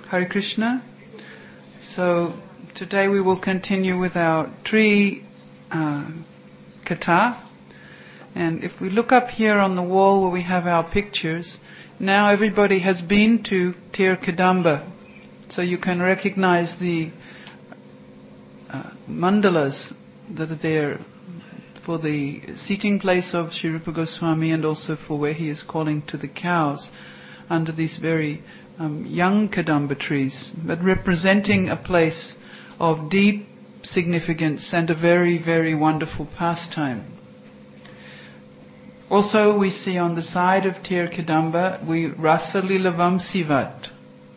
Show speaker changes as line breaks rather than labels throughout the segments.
Hare Krishna. So today we will continue with our tree katha. And if we look up here on the wall where we have our pictures, now everybody has been to Tir Kadamba. So you can recognize the mandalas that are there for the seating place of Sri Rupa Goswami and also for where he is calling to the cows under these very young Kadamba trees, but representing a place of deep significance and a very, very wonderful pastime. Also we see on the side of Tir Kadamba, we Rasa Lilavam Sivat.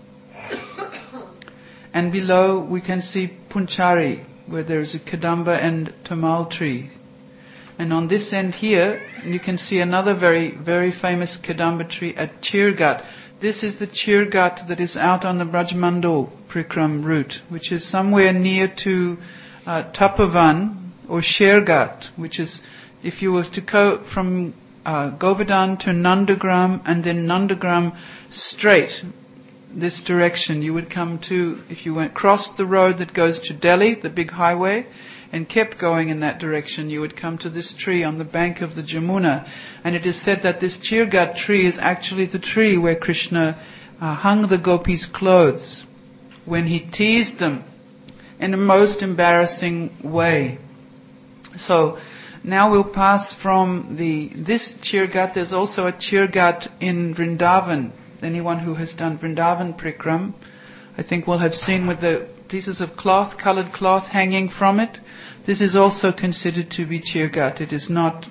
And below we can see Punchari, where there is a Kadamba and Tamal tree. And on this end here, you can see another very, very famous Kadamba tree at Chirgat. This is the Chirgat that is out on the Brajmandal Prikram route, which is somewhere near to Tapavan or Shergat, which is, if you were to go from Govardhan to Nandagram and then Nandagram straight this direction, you would come to, if you went crossed the road that goes to Delhi, the big highway, and kept going in that direction, you would come to this tree on the bank of the Jamuna. And it is said that this Chirgat tree is actually the tree where Krishna hung the gopis' clothes when he teased them in a most embarrassing way. So now we'll pass from this Chirgat. There's also a Chirgat in Vrindavan. Anyone who has done Vrindavan Prikram, I think will have seen with the pieces of cloth, coloured cloth hanging from it. This is also considered to be Chirgat. It is not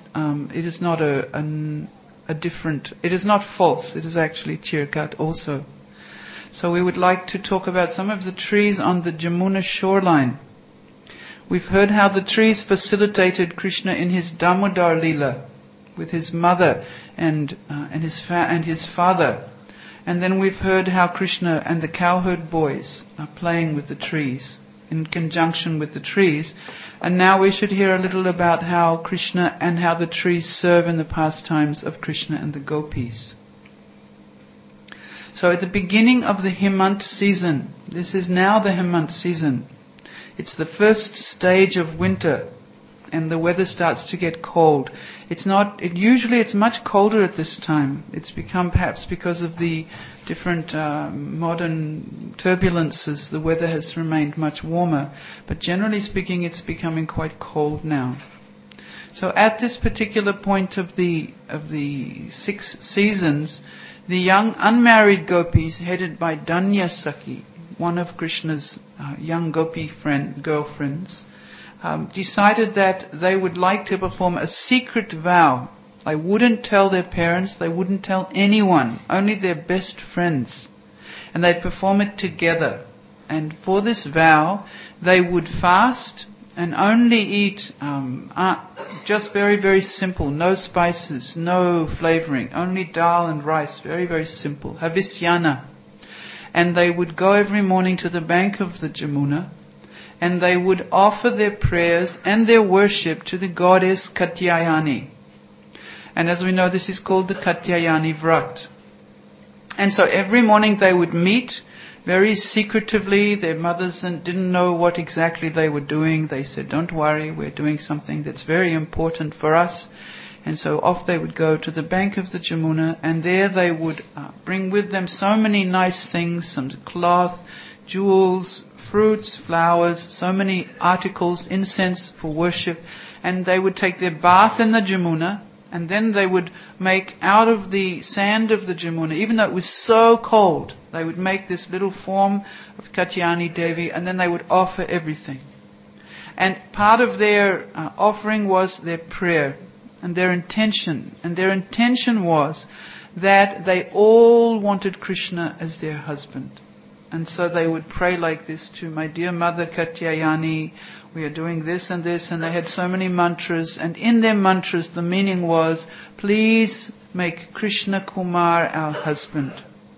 it is not false. It is actually Chirgat also. So we would like to talk about some of the trees on the Jamuna shoreline. We've heard how the trees facilitated Krishna in his Damodar Leela with his mother and his father. And then we've heard how Krishna and the cowherd boys are playing with the trees, in conjunction with the trees. And now we should hear a little about how Krishna and how the trees serve in the pastimes of Krishna and the gopis. So at the beginning of the Hemant season, this is now the Hemant season, it's the first stage of winter, and the weather starts to get cold. Usually it's much colder at this time. It's become, perhaps because of the different modern turbulences, the weather has remained much warmer. But generally speaking, it's becoming quite cold now. So at this particular point of the 6 seasons, the young unmarried gopis, headed by Danya Sakhi, one of Krishna's young gopi girlfriends, decided that they would like to perform a secret vow. They wouldn't tell their parents, they wouldn't tell anyone, only their best friends. And they'd perform it together. And for this vow, they would fast and only eat just very, very simple, no spices, no flavouring, only dal and rice, very, very simple, havisyana. And they would go every morning to the bank of the Jamuna, and they would offer their prayers and their worship to the goddess Katyayani. And as we know, this is called the Katyayani Vrat. And so every morning they would meet very secretively. Their mothers didn't know what exactly they were doing. They said, "Don't worry, we're doing something that's very important for us." And so off they would go to the bank of the Jamuna, and there they would bring with them so many nice things, some cloth, jewels, fruits, flowers, so many articles, incense for worship. And they would take their bath in the Jamuna, and then they would make out of the sand of the Jamuna, even though it was so cold, they would make this little form of Katyayani Devi, and then they would offer everything. And part of their offering was their prayer and their intention. And their intention was that they all wanted Krishna as their husband. And so they would pray like this to my dear mother Katyayani, we are doing this and this, and they had so many mantras, and in their mantras the meaning was, please make Krishna Kumar our husband.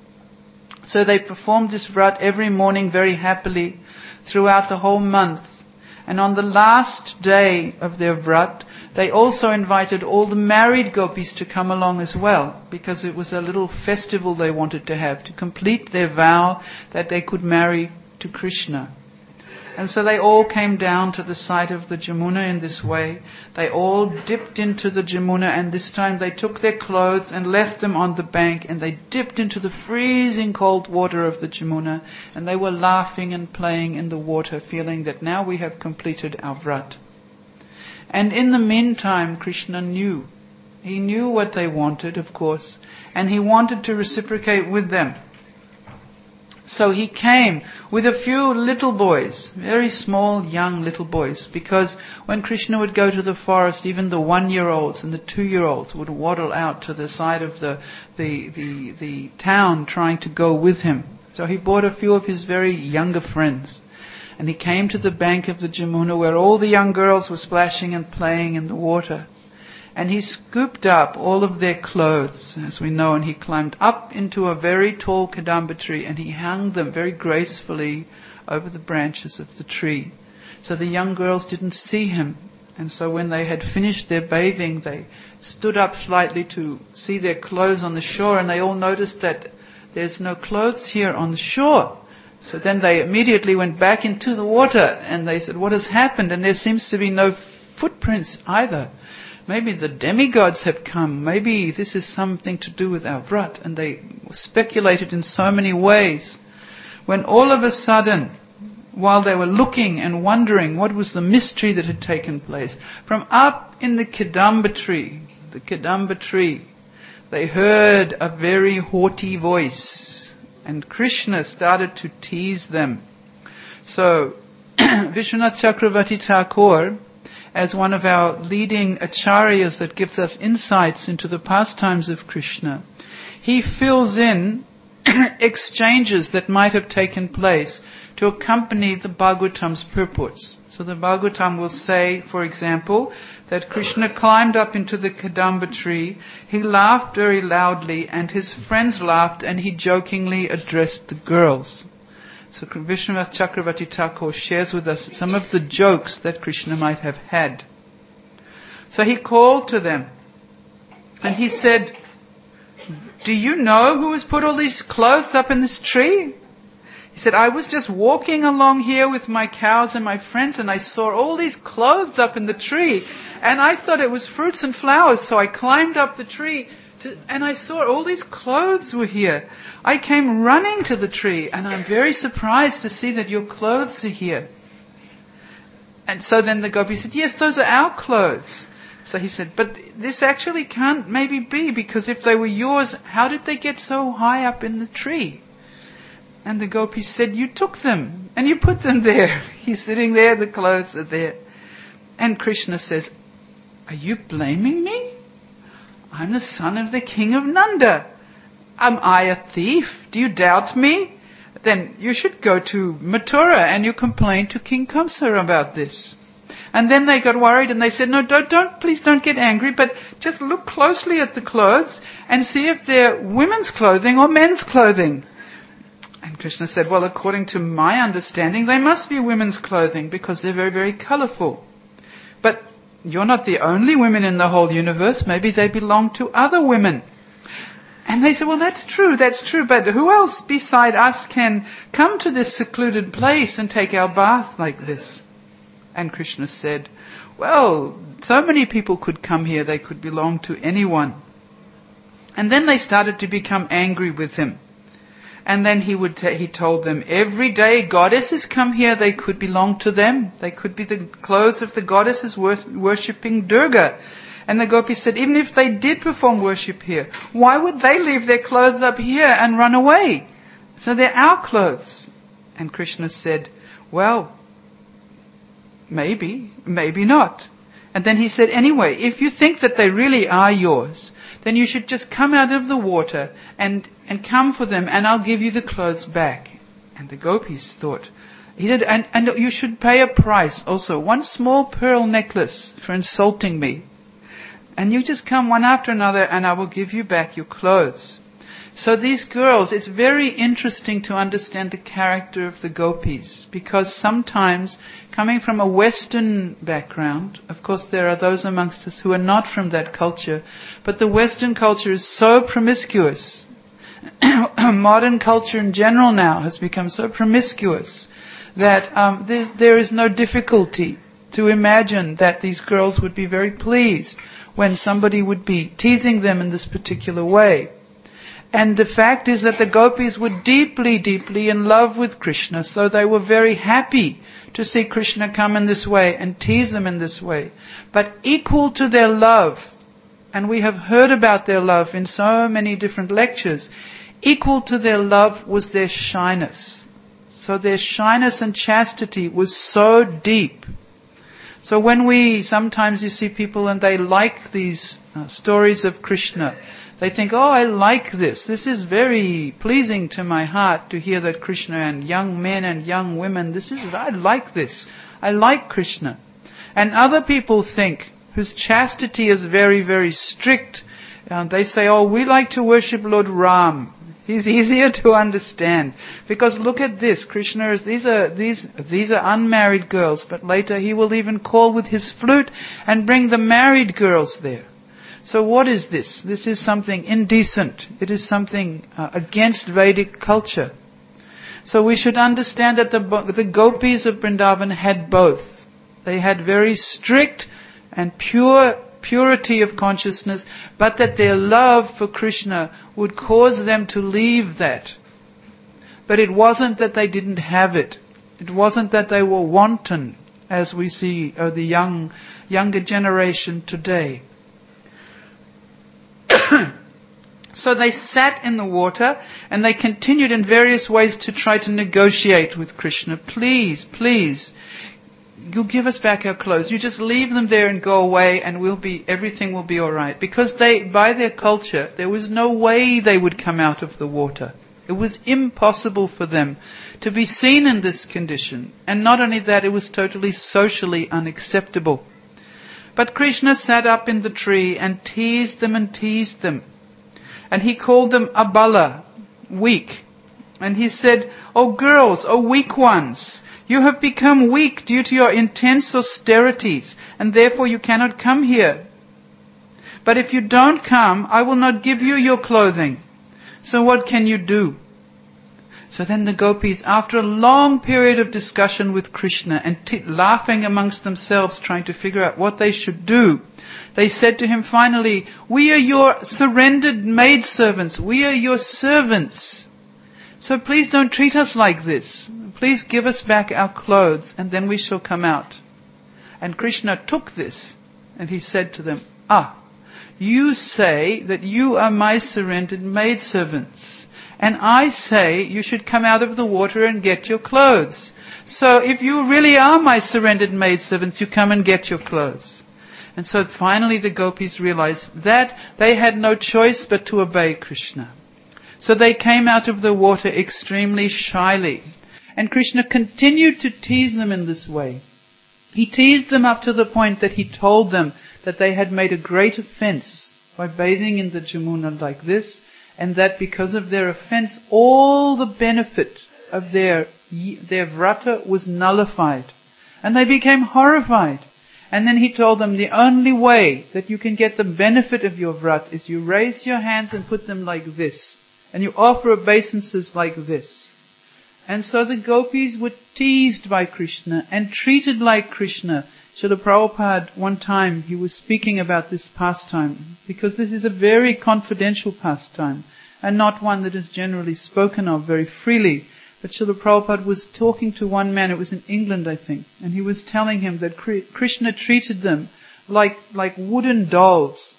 So they performed this vrat every morning very happily throughout the whole month. And on the last day of their vrat, they also invited all the married gopis to come along as well, because it was a little festival they wanted to have to complete their vow that they could marry to Krishna. And so they all came down to the side of the Jamuna in this way. They all dipped into the Jamuna, and this time they took their clothes and left them on the bank, and they dipped into the freezing cold water of the Jamuna, and they were laughing and playing in the water, feeling that now we have completed our vrat. And in the meantime, Krishna knew. He knew what they wanted, of course, and he wanted to reciprocate with them. So he came with a few little boys, very small, young little boys, because when Krishna would go to the forest, even the 1-year-olds and the 2-year-olds would waddle out to the side of the town trying to go with him. So he brought a few of his very younger friends. And he came to the bank of the Jamuna where all the young girls were splashing and playing in the water. And he scooped up all of their clothes, as we know, and he climbed up into a very tall kadamba tree and he hung them very gracefully over the branches of the tree. So the young girls didn't see him. And so when they had finished their bathing, they stood up slightly to see their clothes on the shore, and they all noticed that there's no clothes here on the shore. So then they immediately went back into the water and they said, what has happened? And there seems to be no footprints either. Maybe the demigods have come. Maybe this is something to do with our vrat. And they speculated in so many ways. When all of a sudden, while they were looking and wondering what was the mystery that had taken place, from up in the Kadamba tree, they heard a very haughty voice. And Krishna started to tease them. So, Vishwanath Chakravarti Thakur, as one of our leading acharyas that gives us insights into the pastimes of Krishna, he fills in exchanges that might have taken place to accompany the Bhagavatam's purports. So the Bhagavatam will say, for example, that Krishna climbed up into the Kadamba tree, he laughed very loudly, and his friends laughed, and he jokingly addressed the girls. So Vishwanath Chakravarti Thakur shares with us some of the jokes that Krishna might have had. So he called to them and he said, do you know who has put all these clothes up in this tree? He said, I was just walking along here with my cows and my friends, and I saw all these clothes up in the tree, and I thought it was fruits and flowers, so I climbed up the tree and I saw all these clothes were here. I came running to the tree, and I'm very surprised to see that your clothes are here. And so then the gopi said, yes, those are our clothes. So he said, but this actually can't maybe be, because if they were yours, how did they get so high up in the tree? And the gopi said, you took them and you put them there. He's sitting there, the clothes are there. And Krishna says, are you blaming me? I'm the son of the king of Nanda. Am I a thief? Do you doubt me? Then you should go to Mathura and you complain to King Kamsa about this. And then they got worried and they said, no, please don't get angry, but just look closely at the clothes and see if they're women's clothing or men's clothing. And Krishna said, well, according to my understanding, they must be women's clothing because they're very, very colorful. But you're not the only women in the whole universe. Maybe they belong to other women. And they said, well, that's true, but who else beside us can come to this secluded place and take our bath like this? And Krishna said, well, so many people could come here, they could belong to anyone. And then they started to become angry with him. And then he told them, every day goddesses come here, they could belong to them. They could be the clothes of the goddesses worshipping Durga. And the gopis said, even if they did perform worship here, why would they leave their clothes up here and run away? So they're our clothes. And Krishna said, well, maybe not. And then he said, anyway, if you think that they really are yours, then you should just come out of the water and come for them, and I'll give you the clothes back. And the gopis thought, he said, and you should pay a price also, one small pearl necklace for insulting me. And you just come one after another and I will give you back your clothes. So these girls, it's very interesting to understand the character of the gopis, because sometimes, coming from a Western background, of course there are those amongst us who are not from that culture, but the Western culture is so promiscuous. Modern culture in general now has become so promiscuous that there is no difficulty to imagine that these girls would be very pleased when somebody would be teasing them in this particular way. And the fact is that the gopis were deeply, deeply in love with Krishna, so they were very happy to see Krishna come in this way and tease them in this way. But equal to their love, and we have heard about their love in so many different lectures, equal to their love was their shyness. So their shyness and chastity was so deep. So when sometimes you see people and they like these stories of Krishna, they think, oh, I like this. This is very pleasing to my heart to hear that Krishna and young men and young women, I like this. I like Krishna. And other people think, whose chastity is very, very strict, they say, oh, we like to worship Lord Ram. He's easier to understand. Because look at this, Krishna these are unmarried girls, but later he will even call with his flute and bring the married girls there. So what is this? This is something indecent. It is something against Vedic culture. So we should understand that the gopis of Vrindavan had both. They had very strict and purity of consciousness, but that their love for Krishna would cause them to leave that. But it wasn't that they didn't have it. It wasn't that they were wanton, as we see the younger generation today. So they sat in the water and they continued in various ways to try to negotiate with Krishna. Please, please, you give us back our clothes. You just leave them there and go away and everything will be alright. Because by their culture, there was no way they would come out of the water. It was impossible for them to be seen in this condition. And not only that, it was totally socially unacceptable. But Krishna sat up in the tree and teased them and teased them. And he called them abala, weak. And he said, oh girls, oh weak ones, you have become weak due to your intense austerities, and therefore you cannot come here. But if you don't come, I will not give you your clothing. So what can you do? So then the gopis, after a long period of discussion with Krishna and laughing amongst themselves, trying to figure out what they should do, they said to him finally, we are your surrendered maidservants. We are your servants. So please don't treat us like this. Please give us back our clothes and then we shall come out. And Krishna took this and he said to them, you say that you are my surrendered maidservants. And I say you should come out of the water and get your clothes. So if you really are my surrendered maidservants, you come and get your clothes. And so finally the gopis realized that they had no choice but to obey Krishna. So they came out of the water extremely shyly. And Krishna continued to tease them in this way. He teased them up to the point that he told them that they had made a great offense by bathing in the Jamuna like this, and that because of their offense, all the benefit of their vrata was nullified. And they became horrified. And then he told them the only way that you can get the benefit of your vrat is you raise your hands and put them like this. And you offer obeisances like this. And so the gopis were teased by Krishna and treated like Krishna. Srila Prabhupada, one time, he was speaking about this pastime, because this is a very confidential pastime, and not one that is generally spoken of very freely. But Srila Prabhupada was talking to one man, it was in England I think, and he was telling him that Krishna treated them like wooden dolls.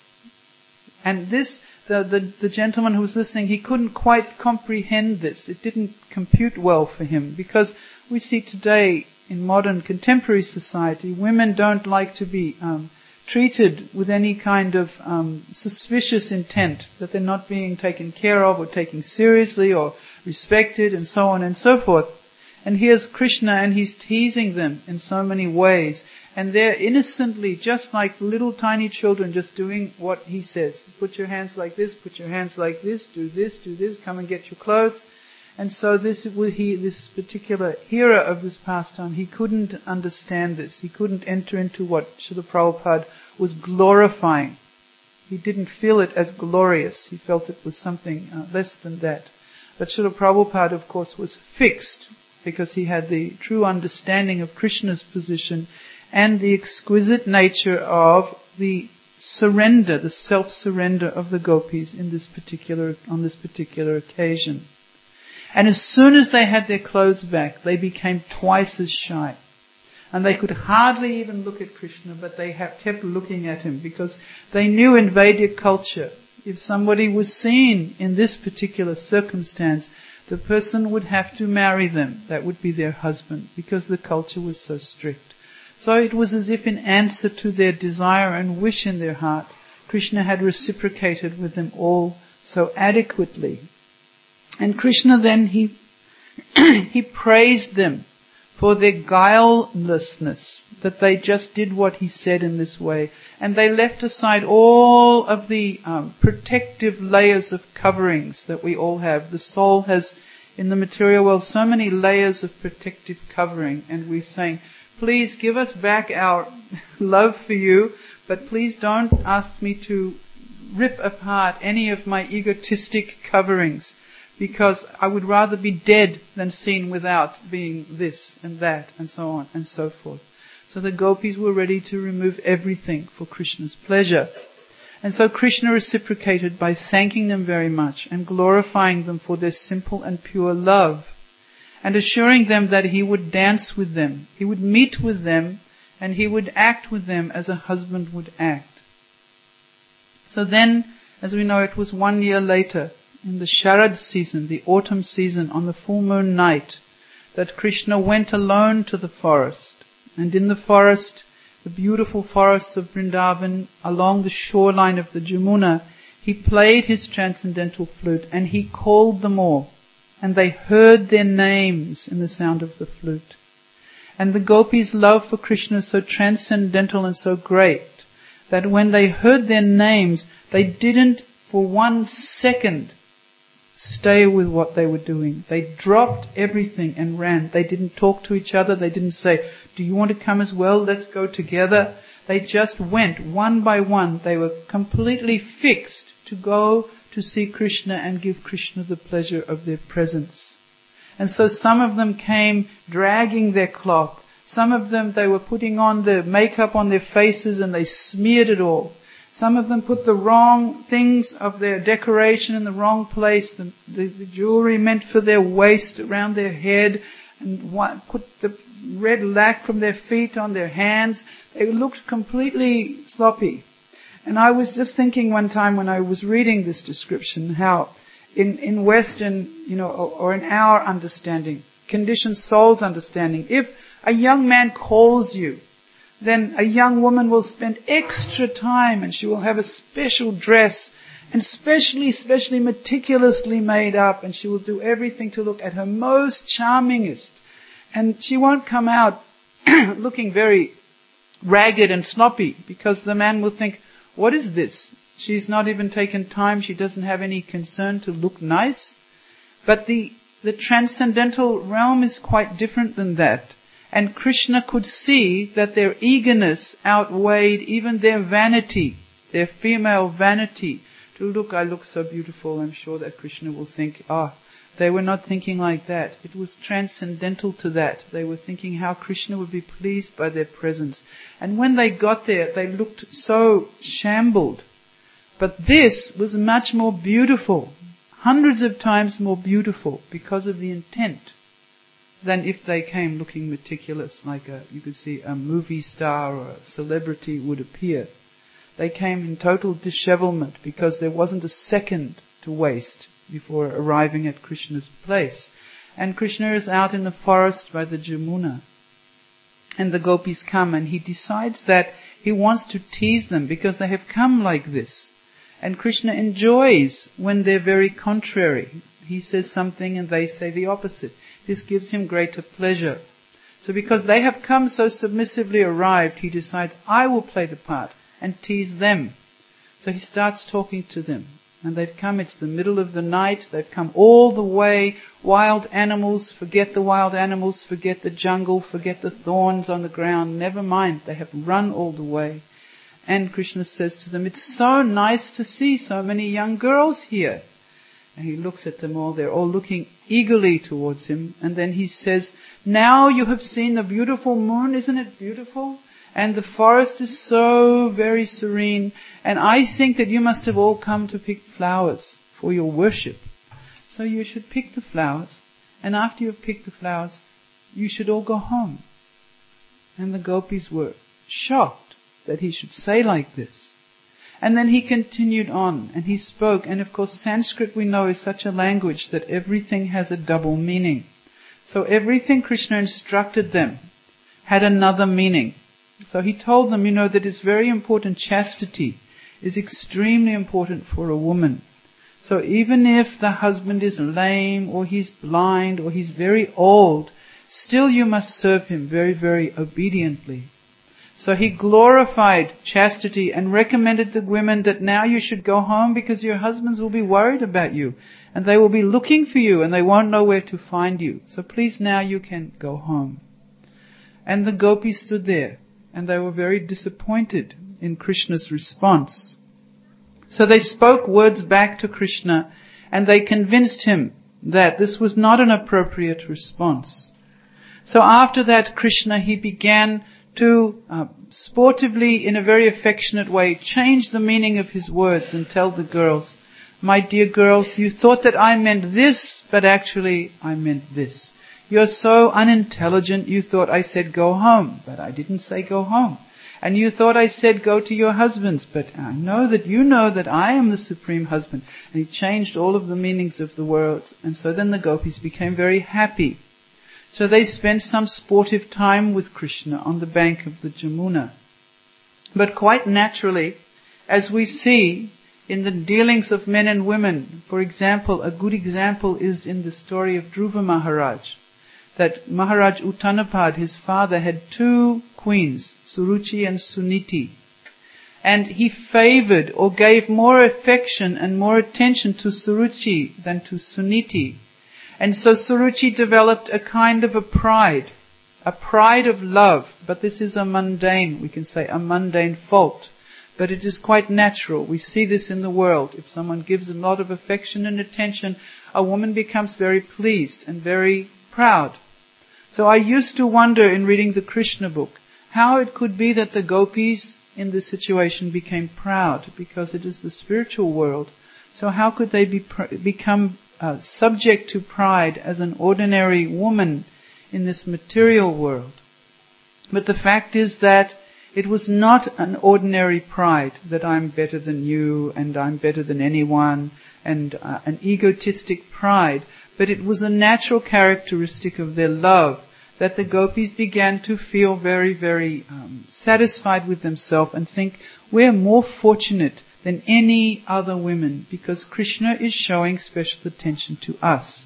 And this, the gentleman who was listening, he couldn't quite comprehend this. It didn't compute well for him, because we see today in modern contemporary society, women don't like to be treated with any kind of suspicious intent, that they're not being taken care of or taken seriously or respected and so on and so forth. And here's Krishna and he's teasing them in so many ways. And they're innocently, just like little tiny children, just doing what he says. Put your hands like this, put your hands like this, do this, come and get your clothes. And so this particular hero of this pastime, he couldn't understand this. He couldn't enter into what Srila Prabhupada was glorifying. He didn't feel it as glorious. He felt it was something less than that. But Srila Prabhupada, of course, was fixed because he had the true understanding of Krishna's position and the exquisite nature of the surrender, the self-surrender of the gopis on this particular occasion. And as soon as they had their clothes back, they became twice as shy. And they could hardly even look at Krishna, but they kept looking at him because they knew in Vedic culture, if somebody was seen in this particular circumstance, the person would have to marry them. That would be their husband, because the culture was so strict. So it was as if in answer to their desire and wish in their heart, Krishna had reciprocated with them all so adequately. And Krishna then, he praised them for their guilelessness, that they just did what he said in this way. And they left aside all of the protective layers of coverings that we all have. The soul has, in the material world, so many layers of protective covering. And we're saying, please give us back our love for you, but please don't ask me to rip apart any of my egotistic coverings, because I would rather be dead than seen without being this and that and so on and so forth. So the gopis were ready to remove everything for Krishna's pleasure. And so Krishna reciprocated by thanking them very much and glorifying them for their simple and pure love, and assuring them that he would dance with them, he would meet with them, and he would act with them as a husband would act. So then, as we know, it was 1 year later, in the Sharad season, the autumn season, on the full moon night, that Krishna went alone to the forest. And in the forest, the beautiful forests of Vrindavan, along the shoreline of the Jamuna, he played his transcendental flute and he called them all. And they heard their names in the sound of the flute. And the gopis' love for Krishna is so transcendental and so great that when they heard their names, they didn't for 1 second stay with what they were doing. They dropped everything and ran. They didn't talk to each other. They didn't say, do you want to come as well? Let's go together. They just went one by one. They were completely fixed to go to see Krishna and give Krishna the pleasure of their presence. And so some of them came dragging their cloth. Some of them, they were putting on the makeup on their faces and they smeared it all. Some of them put the wrong things of their decoration in the wrong place, the jewelry meant for their waist around their head, and put the red lac from their feet on their hands. They looked completely sloppy. And I was just thinking one time when I was reading this description, how in Western, or in our understanding, conditioned soul's understanding, if a young man calls you, then a young woman will spend extra time and she will have a special dress and specially meticulously made up, and she will do everything to look at her most charmingest. And she won't come out looking very ragged and sloppy, because the man will think, what is this? She's not even taken time. She doesn't have any concern to look nice. But the transcendental realm is quite different than that. And Krishna could see that their eagerness outweighed even their vanity, their female vanity. To look, I look so beautiful. I'm sure that Krishna will think, they were not thinking like that. It was transcendental to that. They were thinking how Krishna would be pleased by their presence. And when they got there, they looked so shambled. But this was much more beautiful, hundreds of times more beautiful, because of the intent, than if they came looking meticulous like you could see a movie star or a celebrity would appear. They came in total dishevelment because there wasn't a second to waste before arriving at Krishna's place. And Krishna is out in the forest by the Jamuna. And the gopis come, and he decides that he wants to tease them because they have come like this. And Krishna enjoys when they're very contrary. He says something and they say the opposite. This gives him greater pleasure. So because they have come so submissively arrived, he decides, I will play the part and tease them. So he starts talking to them. And they've come, it's the middle of the night, they've come all the way, wild animals, forget the wild animals, forget the jungle, forget the thorns on the ground, never mind, they have run all the way. And Krishna says to them, it's so nice to see so many young girls here. And he looks at them all, they're all looking eagerly towards him. And then he says, now you have seen the beautiful moon, isn't it beautiful? And the forest is so very serene. And I think that you must have all come to pick flowers for your worship. So you should pick the flowers. And after you've picked the flowers, you should all go home. And the gopis were shocked that he should say like this. And then he continued on and he spoke. And of course Sanskrit we know is such a language that everything has a double meaning. So everything Krishna instructed them had another meaning. So he told them, that it's very important. Chastity is extremely important for a woman. So even if the husband is lame or he's blind or he's very old, still you must serve him very, very obediently. So he glorified chastity and recommended the women that now you should go home because your husbands will be worried about you and they will be looking for you and they won't know where to find you. So please now you can go home. And the gopis stood there. And they were very disappointed in Krishna's response. So they spoke words back to Krishna and they convinced him that this was not an appropriate response. So after that, Krishna, he began to sportively, in a very affectionate way, change the meaning of his words and tell the girls, my dear girls, you thought that I meant this, but actually I meant this. You're so unintelligent, you thought I said go home, but I didn't say go home. And you thought I said go to your husbands, but I know that you know that I am the supreme husband. And he changed all of the meanings of the words. And so then the gopis became very happy. So they spent some sportive time with Krishna on the bank of the Jamuna. But quite naturally, as we see in the dealings of men and women, for example, a good example is in the story of Dhruva Maharaj. That Maharaj Uttanapad, his father, had two queens, Suruchi and Suniti. And he favored or gave more affection and more attention to Suruchi than to Suniti. And so Suruchi developed a kind of a pride of love. But this is a mundane, we can say a mundane fault. But it is quite natural. We see this in the world. If someone gives a lot of affection and attention, a woman becomes very pleased and very proud. So I used to wonder in reading the Krishna book how it could be that the gopis in this situation became proud, because it is the spiritual world. So how could they become subject to pride as an ordinary woman in this material world? But the fact is that it was not an ordinary pride that I'm better than you and I'm better than anyone and an egotistic pride, but it was a natural characteristic of their love that the gopis began to feel very, very satisfied with themselves and think, we're more fortunate than any other women because Krishna is showing special attention to us.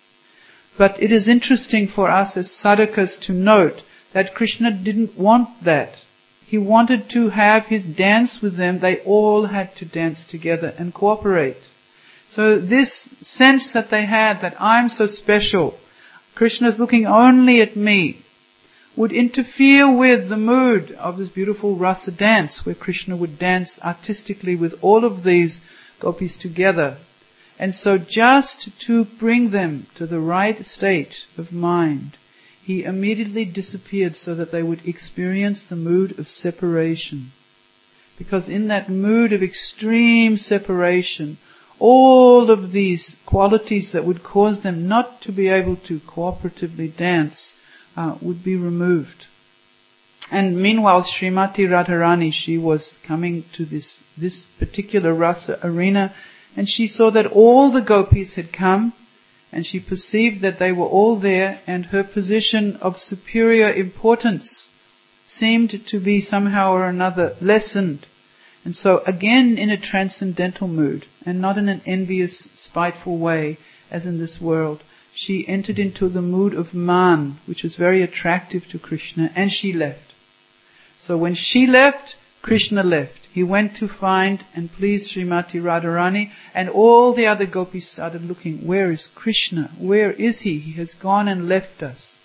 But it is interesting for us as sadhakas to note that Krishna didn't want that. He wanted to have his dance with them. They all had to dance together and cooperate. So this sense that they had that I'm so special, Krishna's looking only at me, would interfere with the mood of this beautiful rasa dance where Krishna would dance artistically with all of these gopis together. And so just to bring them to the right state of mind, he immediately disappeared so that they would experience the mood of separation. Because in that mood of extreme separation, all of these qualities that would cause them not to be able to cooperatively dance would be removed. And meanwhile, Srimati Radharani, she was coming to this particular rasa arena, and she saw that all the gopis had come, and she perceived that they were all there, and her position of superior importance seemed to be somehow or another lessened. And so again in a transcendental mood, and not in an envious, spiteful way as in this world, she entered into the mood of man, which was very attractive to Krishna, and she left. So when she left, Krishna left. He went to find and please Srimati Radharani, and all the other gopis started looking, where is Krishna? Where is he? He has gone and left us.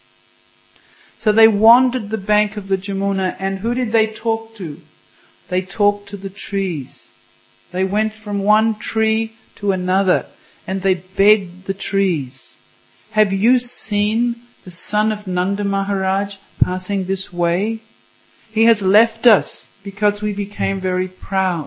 So they wandered the bank of the Jamuna, and who did they talk to? They talked to the trees. They went from one tree to another, and they begged the trees. Have you seen the son of Nanda Maharaj passing this way? He has left us because we became very proud.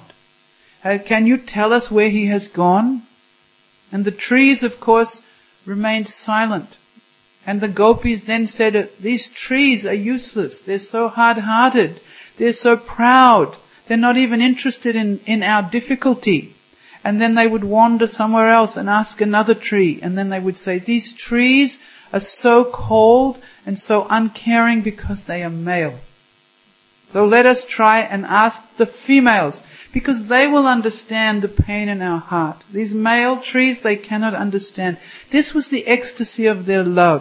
Can you tell us where he has gone? And the trees, of course, remained silent. And the gopis then said, these trees are useless. They're so hard-hearted. They're so proud. They're not even interested in our difficulty. And then they would wander somewhere else and ask another tree. And then they would say, these trees are so cold and so uncaring because they are male. So let us try and ask the females, because they will understand the pain in our heart. These male trees, they cannot understand. This was the ecstasy of their love.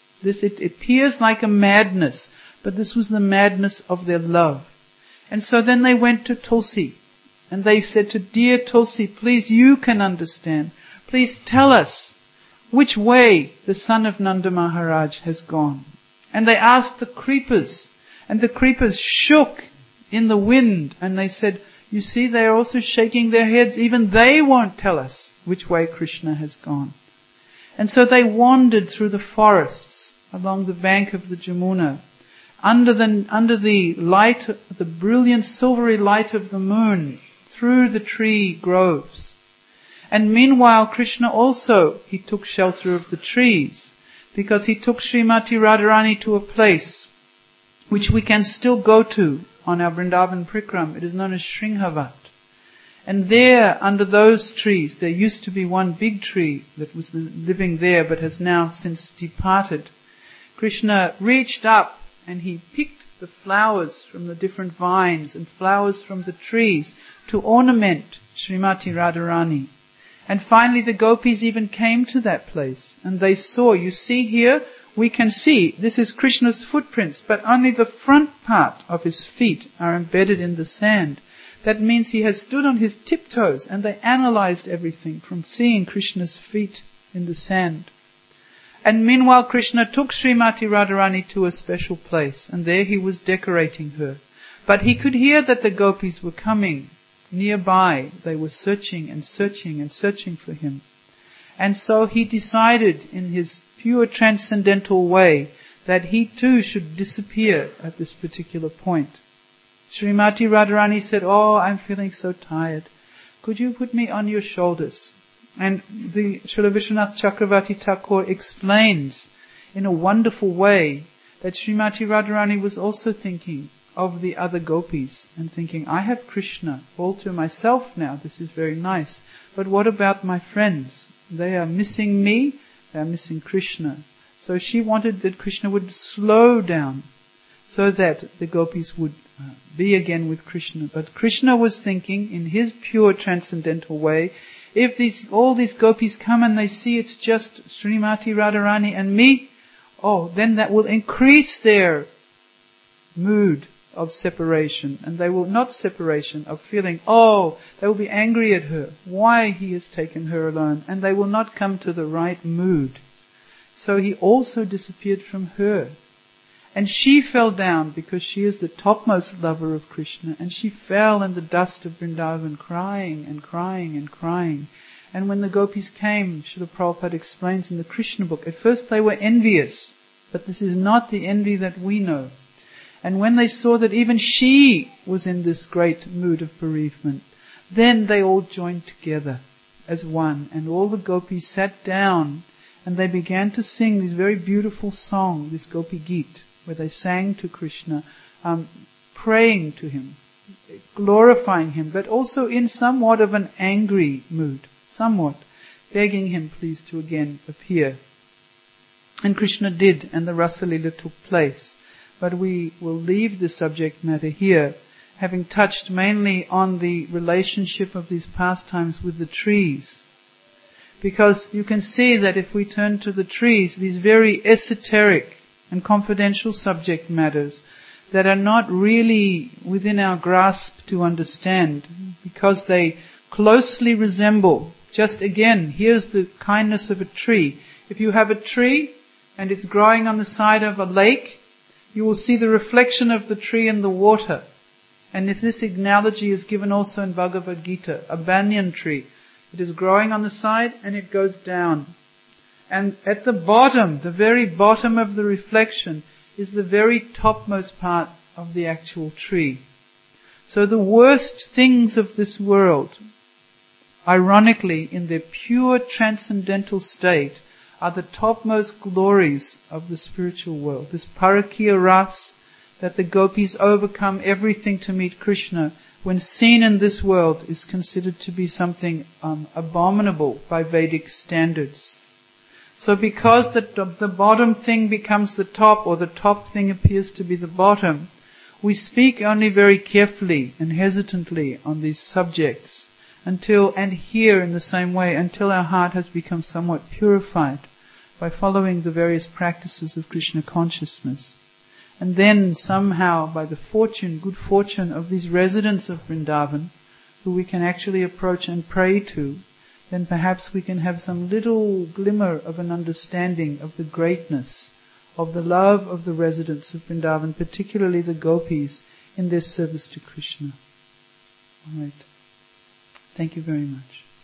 It appears like a madness, but this was the madness of their love. And so then they went to Tulsi, and they said to dear Tulsi, please, you can understand. Please tell us which way the son of Nanda Maharaj has gone. And they asked the creepers, and the creepers shook in the wind, and they said, you see, they are also shaking their heads. Even they won't tell us which way Krishna has gone. And so they wandered through the forests along the bank of the Jamuna, under the light, the brilliant silvery light of the moon, through the tree groves. And meanwhile, Krishna also, he took shelter of the trees, because he took Srimati Radharani to a place which we can still go to on our Vrindavan Prikram. It is known as Sringhavat. And there, under those trees, there used to be one big tree that was living there but has now since departed. Krishna reached up and he picked the flowers from the different vines and flowers from the trees to ornament Srimati Radharani. And finally the gopis even came to that place and they saw, you see here, we can see this is Krishna's footprints, but only the front part of his feet are embedded in the sand. That means he has stood on his tiptoes, and they analyzed everything from seeing Krishna's feet in the sand. And meanwhile Krishna took Srimati Radharani to a special place, and there he was decorating her. But he could hear that the gopis were coming nearby. They were searching and searching and searching for him. And so he decided in his pure transcendental way that he too should disappear at this particular point. Srimati Radharani said, oh, I'm feeling so tired. Could you put me on your shoulders? And the Srila Vishwanath Chakravarti Thakur explains in a wonderful way that Srimati Radharani was also thinking of the other gopis and thinking, I have Krishna all to myself now, this is very nice. But what about my friends? They are missing me, they are missing Krishna. So she wanted that Krishna would slow down so that the gopis would be again with Krishna. But Krishna was thinking in his pure transcendental way, if all these gopis come and they see it's just Srimati Radharani and me, then that will increase their mood of separation. And they will not separation, of feeling, they will be angry at her, why he has taken her alone, and they will not come to the right mood. So he also disappeared from her. And she fell down because she is the topmost lover of Krishna, and she fell in the dust of Vrindavan crying and crying and crying. And when the gopis came, Srila Prabhupada explains in the Krishna book, at first they were envious, but this is not the envy that we know. And when they saw that even she was in this great mood of bereavement, then they all joined together as one, and all the gopis sat down and they began to sing this very beautiful song, this Gopi Geet, where they sang to Krishna, praying to him, glorifying him, but also in somewhat of an angry mood, somewhat, begging him please to again appear. And Krishna did, and the Rasa Leela took place. But we will leave the subject matter here, having touched mainly on the relationship of these pastimes with the trees. Because you can see that if we turn to the trees, these very esoteric and confidential subject matters that are not really within our grasp to understand, because they closely resemble, just again, here's the kindness of a tree. If you have a tree and it's growing on the side of a lake, you will see the reflection of the tree in the water. And if this analogy is given also in Bhagavad Gita, a banyan tree, it is growing on the side and it goes down. And at the bottom, the very bottom of the reflection, is the very topmost part of the actual tree. So the worst things of this world, ironically, in their pure transcendental state, are the topmost glories of the spiritual world. This parakya ras, that the gopis overcome everything to meet Krishna, when seen in this world, is considered to be something abominable by Vedic standards. So because the bottom thing becomes the top, or the top thing appears to be the bottom, we speak only very carefully and hesitantly on these subjects and hear in the same way until our heart has become somewhat purified by following the various practices of Krishna consciousness. And then somehow, by the good fortune of these residents of Vrindavan, who we can actually approach and pray to, then perhaps we can have some little glimmer of an understanding of the greatness of the love of the residents of Vrindavan, particularly the gopis, in their service to Krishna. All right. Thank you very much.